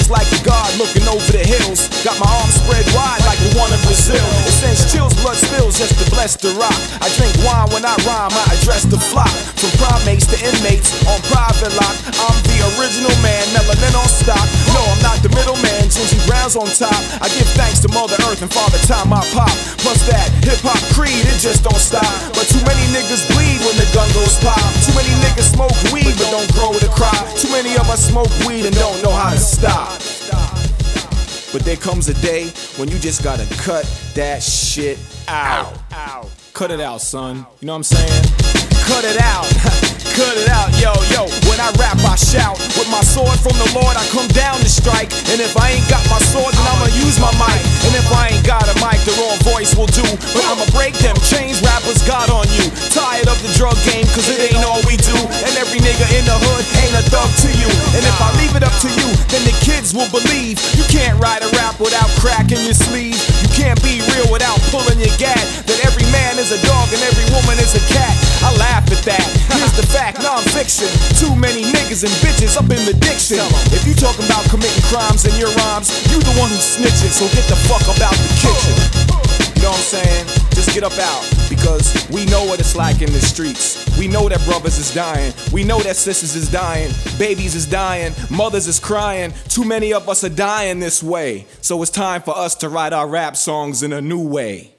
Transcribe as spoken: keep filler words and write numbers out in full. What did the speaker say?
Feels like a god looking over the hills. Got my arms spread wide like the one in Brazil. It sends chills, blood spills just to bless the rock. I drink wine when I rhyme, I address the flock. From primates to inmates on private lock. I'm the original man, melanin on stock. No, I'm not the middleman, Ginger Brown's on top. I give thanks to Mother Earth and Father Time I pop. Plus that hip-hop creed, it just don't stop. But too many niggas bleed when the gun goes pop. Too many niggas smoke weed but don't grow the crop. Too many of us smoke weed and don't know how to stop. But there comes a day when you just gotta cut that shit out. Ow. Cut it out, son. You know what I'm saying? Cut it out. Cut it out, yo, yo. When I rap, I shout. With my sword from the Lord, I come down to strike. And if I ain't got my sword, then I'ma use my mic. And if I ain't got a mic, the raw voice will do. But I'ma break them chains rappers got on you. Tired of the drug game, cause it ain't all we do. And every nigga in the hood ain't a thug to you. And if I leave it up to you, then the kids will believe. You can't write a rap without cracking your sleeve. You can't be real without pulling your gat. That every man is a dog and every woman is a cat. I laugh at that. Here's the fact, non-fiction. Too many niggas and bitches up in the diction. If you talking about committing crimes in your rhymes, you the one who snitching, so get the fuck up out the kitchen. You know what I'm saying? Just get up out, because we know what it's like in the streets. We know that brothers is dying. We know that sisters is dying. Babies is dying. Mothers is crying. Too many of us are dying this way. So it's time for us to write our rap songs in a new way.